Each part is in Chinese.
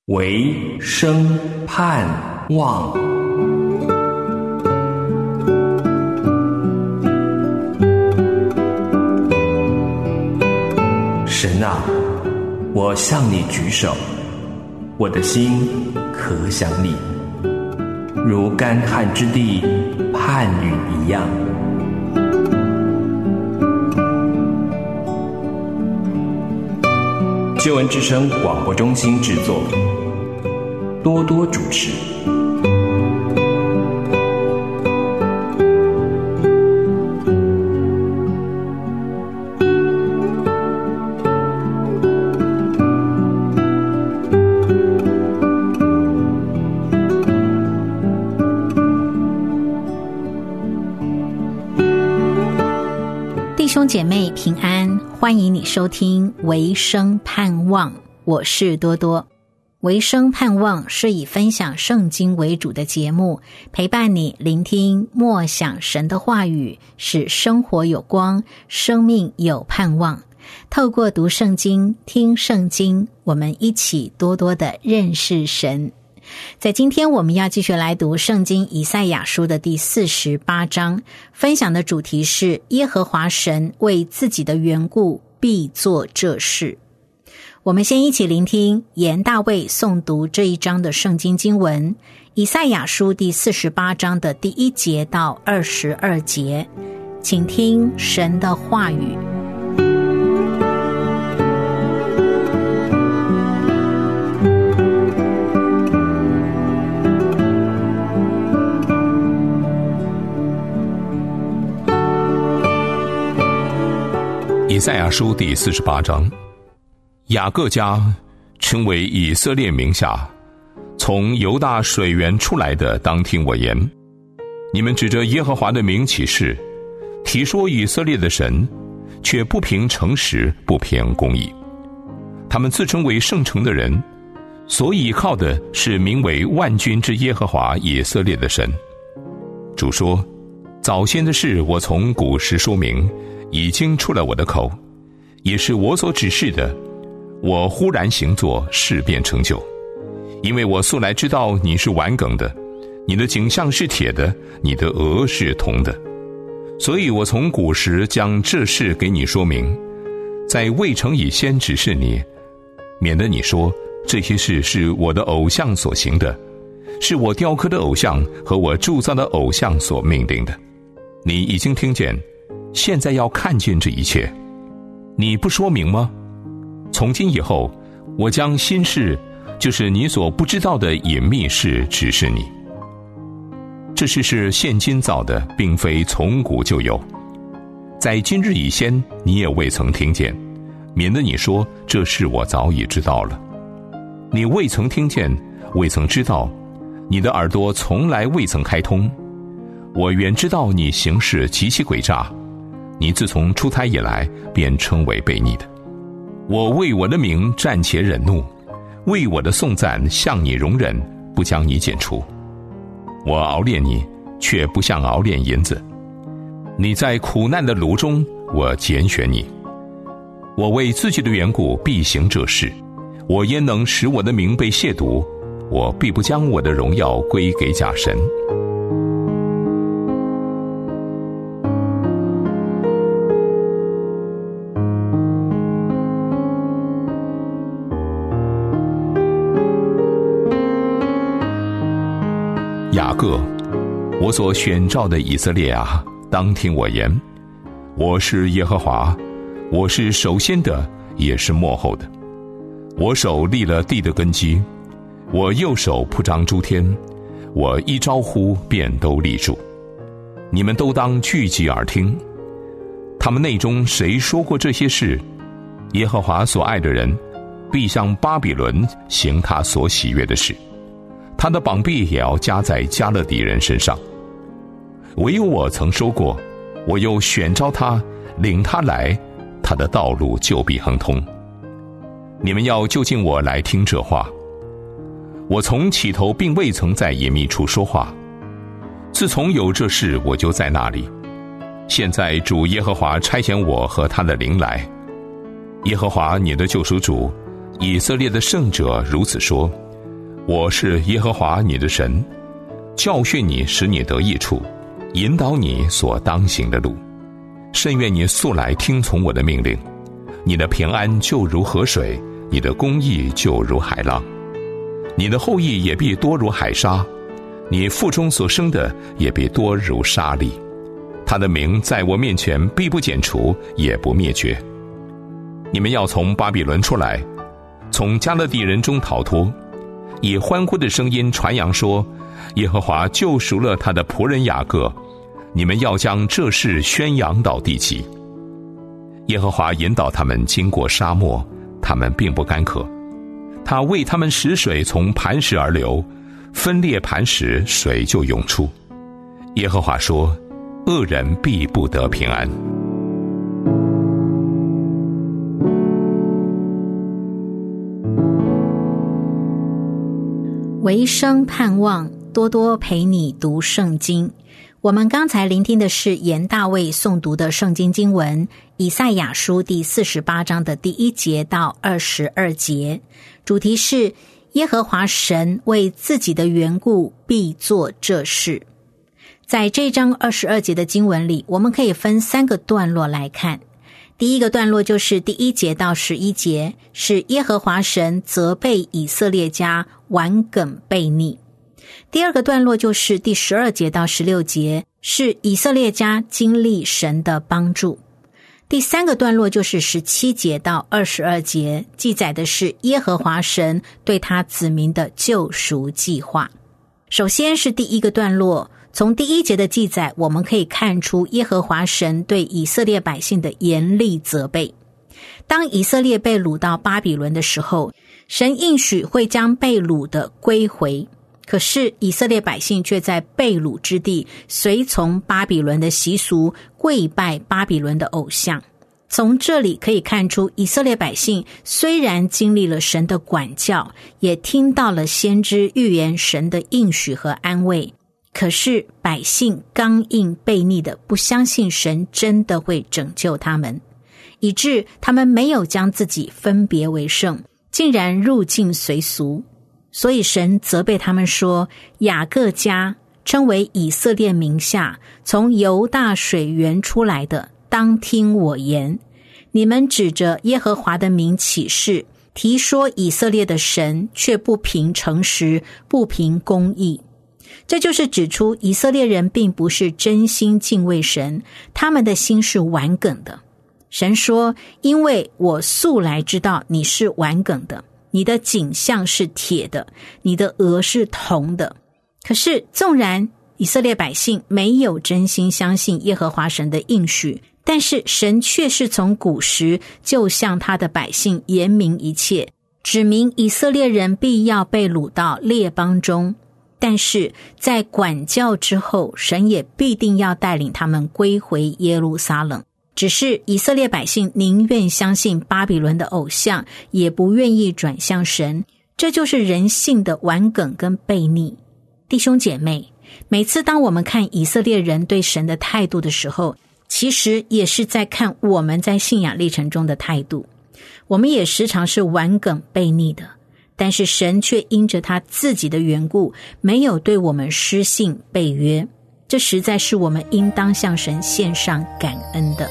唯生盼望。神啊，我向你举手，我的心可想你，如干旱之地盼雨一样。救恩之声广播中心制作，多多主持。 弟兄姐妹平安，欢迎你收听唯生盼望，我是多多。唯生盼望是以分享圣经为主的节目，陪伴你聆听默想神的话语，使生活有光，生命有盼望。透过读圣经、听圣经，我们一起多多的认识神。在今天我们要继续来读圣经以赛亚书的第48章，分享的主题是耶和华神为自己的缘故必做这事。我们先一起聆听严大卫诵读这一章的圣经经文，以赛亚书第48章的第1节到22节，请听神的话语。 以赛亚书第48章，雅各家称为以色列名下，从犹大水源出来的，当听我言。你们指着耶和华的名起誓，提说以色列的神，却不凭诚实，不凭公义。他们自称为圣城的人，所倚靠的是名为万军之耶和华以色列的神。主说，早先的事我从古时说明，已经出了我的口，也是我所指示的，我忽然行作，事便成就。因为我素来知道你是顽梗的，你的颈项是铁的，你的额是铜的，所以我从古时将这事给你说明，在未成以先指示你，免得你说这些事是我的偶像所行的，是我雕刻的偶像和我铸造的偶像所命定的。你已经听见，现在要看见这一切，你不说明吗？从今以后，我将新事，就是你所不知道的隐秘事指示你。这事是现今造的，并非从古就有，在今日以先你也未曾听见，免得你说这事我早已知道了。你未曾听见，未曾知道，你的耳朵从来未曾开通。我原知道你行事极其诡诈，你自从出胎以来便称为悖逆的。我为我的名暂且忍怒，为我的颂赞向你容忍，不将你剪除。我熬炼你，却不像熬炼银子。你在苦难的炉中，我拣选你。我为自己的缘故必行这事，我焉能使我的名被亵渎？我必不将我的荣耀归给假神。雅各，我所选召的以色列啊，当听我言。我是耶和华，我是首先的，也是末后的。我手立了地的根基，我右手铺张诸天，我一招呼便都立住。你们都当聚集而听。他们内中谁说过这些事？耶和华所爱的人，必向巴比伦行他所喜悦的事，他的膀臂也要加在加勒底人身上。唯有我曾说过，我又选召他，领他来，他的道路就必亨通。你们要就近我来听这话。我从起头并未曾在隐秘处说话，自从有这事，我就在那里。现在主耶和华差遣我和他的灵来。耶和华你的救赎主，以色列的圣者如此说： 我是耶和华你的神，教训你，使你得益处，引导你所当行的路。甚愿你素来听从我的命令，你的平安就如河水，你的公义就如海浪。你的后裔也必多如海沙，你腹中所生的也必多如沙粒。他的名在我面前必不剪除，也不灭绝。你们要从巴比伦出来，从迦勒底人中逃脱，以欢呼的声音传扬说，耶和华救赎了他的仆人雅各。你们要将这事宣扬到地极。耶和华引导他们经过沙漠，他们并不干渴。他为他们使水从磐石而流，分裂磐石，水就涌出。耶和华说，恶人必不得平安。 唯生盼望，多多陪你读圣经。我们刚才聆听的是严大卫诵读的圣经经文，以赛亚书第48章的第1节到22节，主题是耶和华神为自己的缘故必做这事。在这章22节的经文里，我们可以分3个段落来看。第一个段落就是第1节到11节，是耶和华神责备以色列家顽梗悖逆。第二个段落就是第12节到16节，是以色列家经历神的帮助。第3个段落就是17节到22节，记载的是耶和华神对他子民的救赎计划。首先是第一个段落，从第1节的记载，我们可以看出耶和华神对以色列百姓的严厉责备。当以色列被掳到巴比伦的时候，神应许会将被掳的归回，可是以色列百姓却在被掳之地随从巴比伦的习俗，跪拜巴比伦的偶像。从这里可以看出，以色列百姓虽然经历了神的管教，也听到了先知预言神的应许和安慰，可是百姓刚硬悖逆的不相信神真的会拯救他们，以致他们没有将自己分别为圣，竟然入境随俗。所以神责备他们说，雅各家称为以色列名下，从犹大水源出来的，当听我言。你们指着耶和华的名起誓，提说以色列的神，却不凭诚实，不凭公义。这就是指出以色列人并不是真心敬畏神，他们的心是顽梗的。神说，因为我素来知道你是顽梗的，你的颈项是铁的，你的额是铜的。可是纵然以色列百姓没有真心相信耶和华神的应许，但是神却是从古时就向他的百姓言明一切，指明以色列人必要被掳到列邦中，但是在管教之后，神也必定要带领他们归回耶路撒冷。只是以色列百姓宁愿相信巴比伦的偶像，也不愿意转向神，这就是人性的顽梗跟悖逆。弟兄姐妹，每次当我们看以色列人对神的态度的时候，其实也是在看我们在信仰历程中的态度。我们也时常是顽梗悖逆的，但是神却因着他自己的缘故，没有对我们失信背约，这实在是我们应当向神献上感恩的。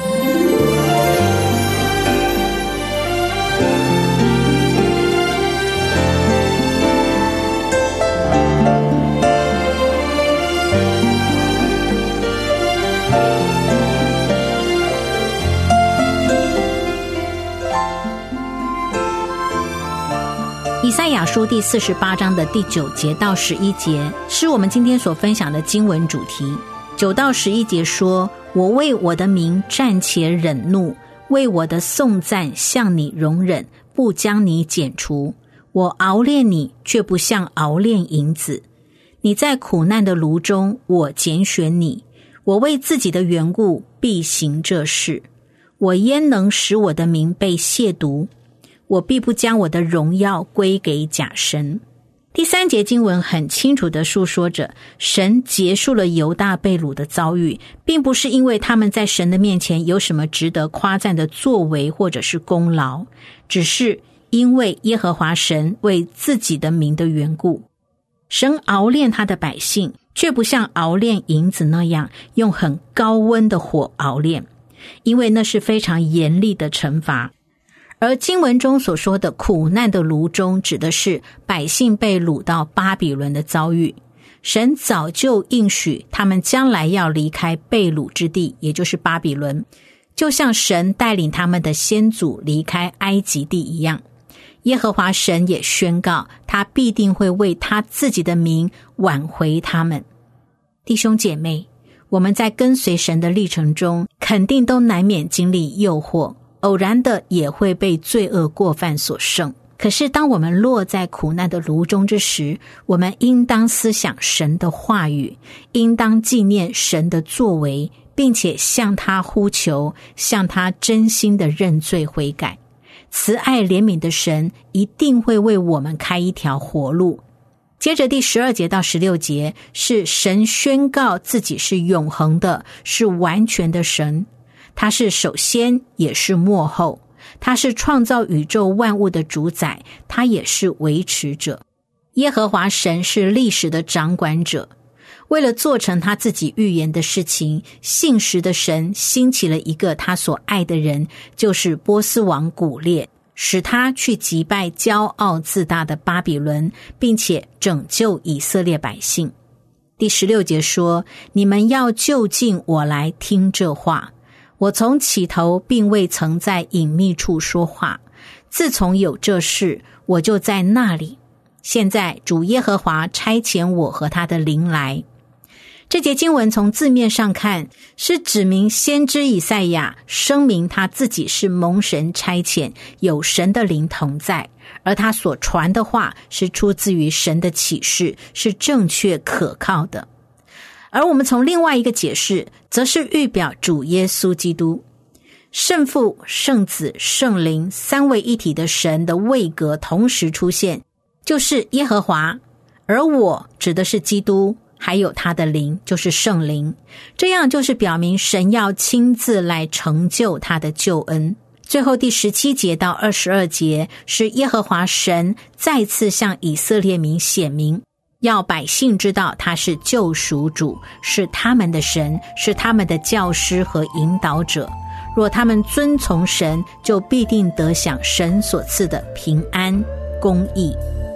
以赛亚书第48章的第9节到11节是我们今天所分享的经文主题。9到11节说，我为我的名暂且忍怒，为我的颂赞向你容忍，不将你剪除。我熬炼你，却不像熬炼银子。你在苦难的炉中，我拣选你。我为自己的缘故必行这事。我焉能使我的名被亵渎？我必不将我的荣耀归给假神。第3节经文很清楚地述说着，神结束了犹大被掳的遭遇，并不是因为他们在神的面前有什么值得夸赞的作为或者是功劳，只是因为耶和华神为自己的名的缘故，神熬炼他的百姓，却不像熬炼银子那样用很高温的火熬炼，因为那是非常严厉的惩罚。而经文中所说的苦难的炉中，指的是百姓被掳到巴比伦的遭遇。神早就应许他们将来要离开被掳之地，也就是巴比伦，就像神带领他们的先祖离开埃及地一样。耶和华神也宣告，他必定会为他自己的名挽回他们。弟兄姐妹，我们在跟随神的历程中，肯定都难免经历诱惑，偶然的也会被罪恶过犯所胜。可是当我们落在苦难的炉中之时，我们应当思想神的话语，应当纪念神的作为，并且向他呼求，向他真心的认罪悔改。慈爱怜悯的神一定会为我们开一条活路。接着第12节到16节是神宣告自己是永恒的，是完全的神，他是首先也是末后，他是创造宇宙万物的主宰，他也是维持者。耶和华神是历史的掌管者，为了做成他自己预言的事情，信实的神兴起了一个他所爱的人，就是波斯王古列，使他去击败骄傲自大的巴比伦，并且拯救以色列百姓。第16节说，你们要就近我来听这话，我从起头并未曾在隐秘处说话，自从有这事，我就在那里。现在主耶和华差遣我和他的灵来。这节经文从字面上看，是指明先知以赛亚声明他自己是蒙神差遣，有神的灵同在，而他所传的话是出自于神的启示，是正确可靠的。而我们从另外一个解释，则是预表主耶稣基督，圣父、圣子、圣灵三位一体的神的位格同时出现，就是耶和华，而我指的是基督，还有他的灵，就是圣灵。这样就是表明神要亲自来成就他的救恩。最后第17节到22节是耶和华神再次向以色列民显明，要百姓知道他是救赎主，是他们的神，是他们的教师和引导者。若他们遵从神，就必定得享神所赐的平安、公义。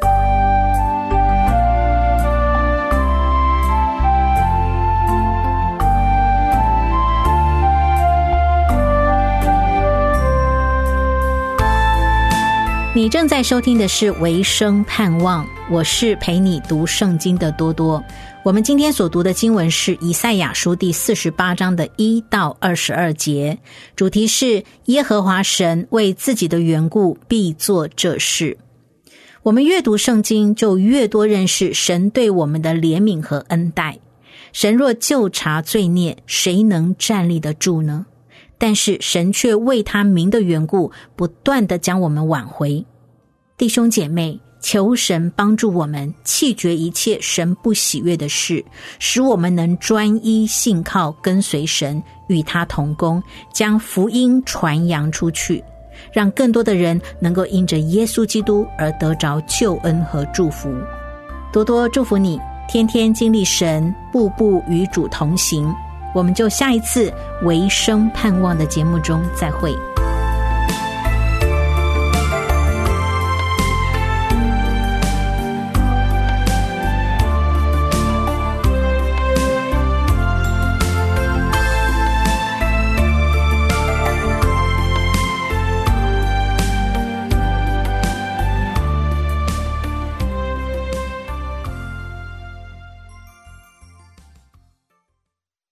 你正在收听的是维生盼望，我是陪你读圣经的多多。我们今天所读的经文是以赛亚书第48章的1到22节，主题是耶和华神为自己的缘故必做这事。我们越读圣经，就越多认识神对我们的怜悯和恩待。神若究察罪孽，谁能站立得住呢？但是神却为他名的缘故，不断地将我们挽回。弟兄姐妹，求神帮助我们弃绝一切神不喜悦的事，使我们能专一信靠跟随神，与他同工，将福音传扬出去，让更多的人能够因着耶稣基督而得着救恩和祝福。多多祝福你，天天经历神，步步与主同行。我们就下一次维生盼望的节目中再会。